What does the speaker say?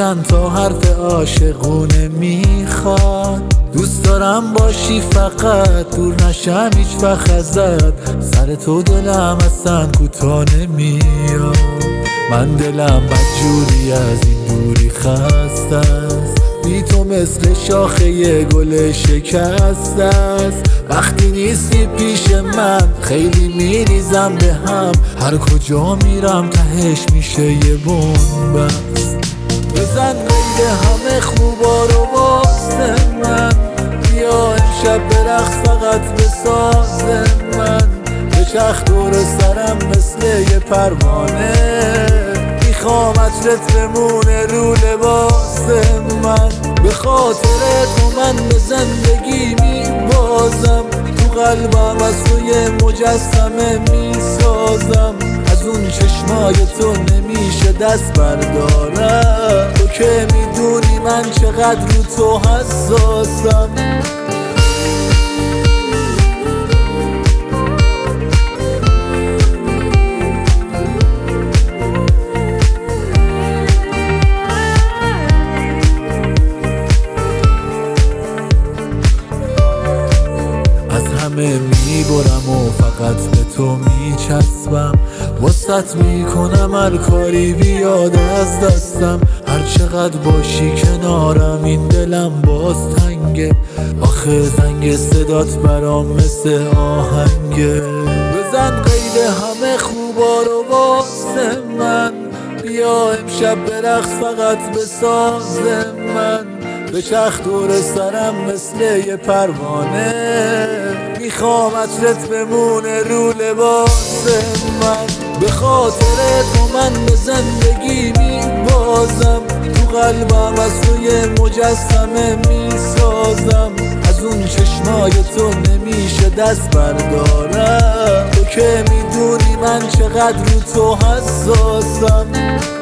چند تا حرف عاشقونه میخواد. دوست دارم باشی فقط دور نشم هیچ وقت ازت. سر تو دلم اصلا کوتاه نمیاد. من دلم بدجوری از این دوری خسته است. بی تو مثل شاخه گل شکسته است. وقتی نیستی پیش من خیلی میریزم به هم. هر کجا میرم تهش میشه یه بنبست. بزن قید همه خوبا رو واسه من. بیا امشب برقص فقط بساز من. بچرخ دور سرم مثل یه پروانه. میخوام عطرت بمونه رو لباس من. به خاطر تو من به زندگی میبازم. تو قلبم از تو یه مجسمه میسازم. از اون چشمای تو نمیشه دست بردارم. تو که میدونی من چقدر رو تو حساسم. همه میبرم و فقط به تو میچسبم. واسط میکنم هر کاری بیاد از دستم. هر چقدر باشی کنارم این دلم باز تنگه. آخه زنگ صدات برام مثل آهنگه. بزن قید همه خوبا رو واسه من. بیا امشب برقص فقط بساز من. بچرخ دور سرم مثل یه پروانه. میخوام عطرت بمونه رو لباس من. به خاطر تو من به زندگی میبازم. تو قلبم از تو یه مجسمه میسازم. از اون چشمای تو نمیشه دست بردارم. تو که میدونی من چقدر رو تو حساسم.